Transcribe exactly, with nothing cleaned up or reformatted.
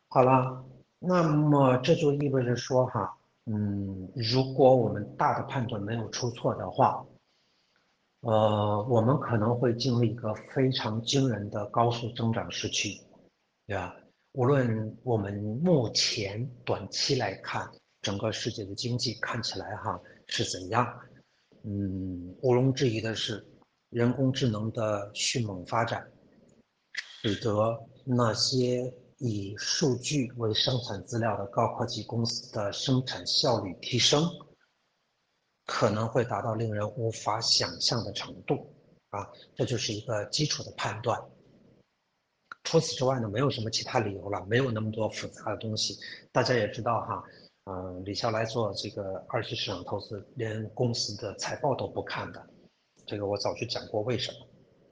好了，那么这就意味着说哈，嗯，如果我们大的判断没有出错的话，呃，我们可能会经历一个非常惊人的高速增长时期，对吧？无论我们目前短期来看，整个世界的经济看起来哈是怎样，嗯，毋庸置疑的是，人工智能的迅猛发展，使得那些以数据为生产资料的高科技公司的生产效率提升，可能会达到令人无法想象的程度啊，这就是一个基础的判断。除此之外呢，没有什么其他理由了，没有那么多复杂的东西。大家也知道哈，嗯、呃，李笑来做这个二级市场投资，连公司的财报都不看的，这个我早就讲过为什么。